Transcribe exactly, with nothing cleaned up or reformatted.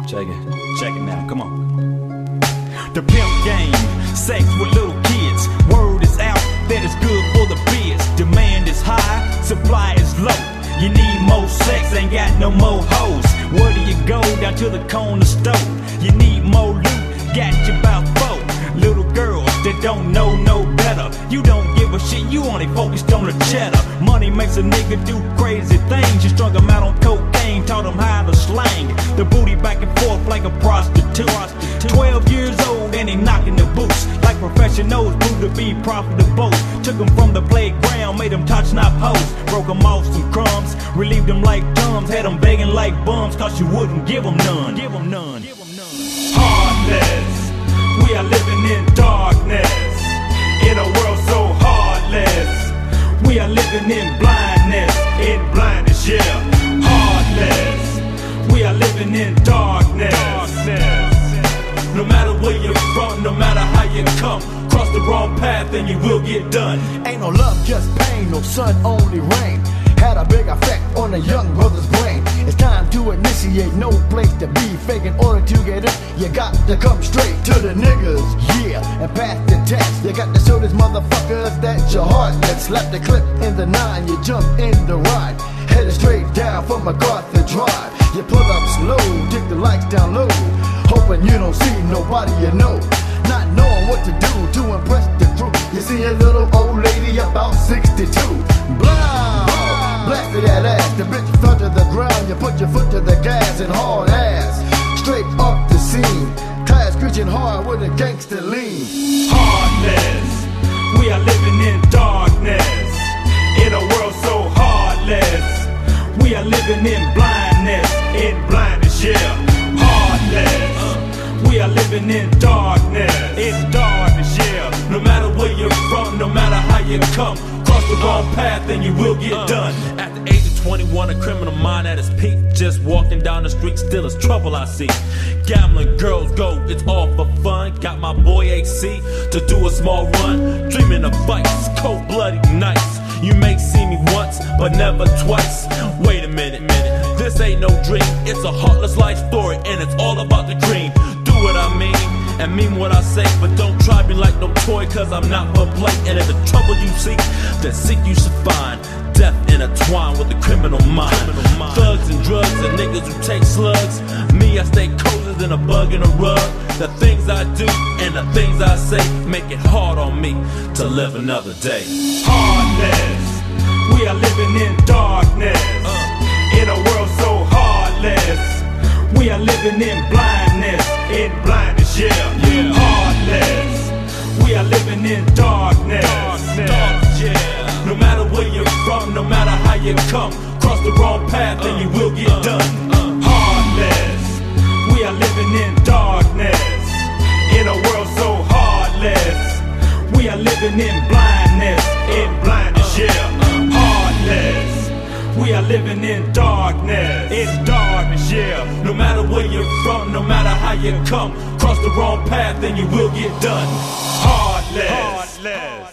Check it, check it now, come on. The pimp game, sex with little kids. Word is out that it's good for the biz. Demand is high, supply is low. You need more sex, ain't got no more hoes. Where do you go? Down to the corner store. You need more loot, got you about four. Little girls that don't know no better. You don't give a shit, you only focused on the cheddar. Money makes a nigga do crazy things. You strung them out on cocaine, taught them how to slang the booty back and forth like a prostitute. Twelve years old and they knocking the boots like professionals, proved to be profitable. Took them from the playground, made them touch not hoes. Broke them off some crumbs, relieved them like dumbs. Had them begging like bums, cause you wouldn't give them none. Give them none. Heartless, we are living in darkness, in a world so heartless. We are living in blindness, in blindness, yeah. Heartless, we are living in darkness. darkness. No matter where you're from, no matter how you come, cross the wrong path and you will get done. Ain't no love, just pain, no sun, only rain. Had a big effect on a young brother's brain. It's time to initiate, no place to be fake. In order to get it, you got to come straight to the niggas, yeah, and pass the test. You got to show these motherfuckers that your heart that slap the clip in the nine, you jump in the ride, headed straight down from MacArthur Drive. You pull up slow, take the lights down low, hoping you don't see nobody you know, not knowing what to do to impress the crew. You see a little old lady about sixty-two, blind, blasted that ass, the bitch fell to the ground. You put your foot to the gas and haul ass straight up the scene, tires screeching hard with a gangster lean. Heartless, we are living in darkness, in a world so heartless. We are living in blindness, in blindness, yeah. Heartless, we are living in darkness, in darkness, yeah. No matter where you're from, no matter how you come, cross the wrong path and you will get uh, done. At the age of twenty-one, a criminal mind at its peak. Just walking down the street, still is trouble I see. Gambling, girls go, it's all for fun. Got my boy A C to do a small run. Dreaming of fights, cold-blooded nights. You may see me once, but never twice. Wait a minute, minute, this ain't no dream. It's a heartless life story, and it's all about the dream. Do what I mean, and mean what I say. But don't try me like no toy, cause I'm not for play. And if the trouble you seek, then seek you should find. Death intertwined with the criminal mind. criminal mind. Thugs and drugs and niggas who take slugs. Me, I stay colder than a bug in a rug. The things I do and the things I say make it hard on me to live another day. Heartless, we are living in darkness, uh, in a world so heartless. We are living in blindness, in blindness, yeah. yeah. Heartless, we are living in darkness, darkness. darkness yeah. No matter where you're from, no matter how you come, cross the wrong path and you will get done. Uh, Heartless, we are living in darkness, in a world so heartless. We are living in blindness, in blindness, yeah. Heartless, we are living in darkness, in darkness, yeah. No matter where you're from, no matter how you come, cross the wrong path and you will get done. Heartless. Heartless.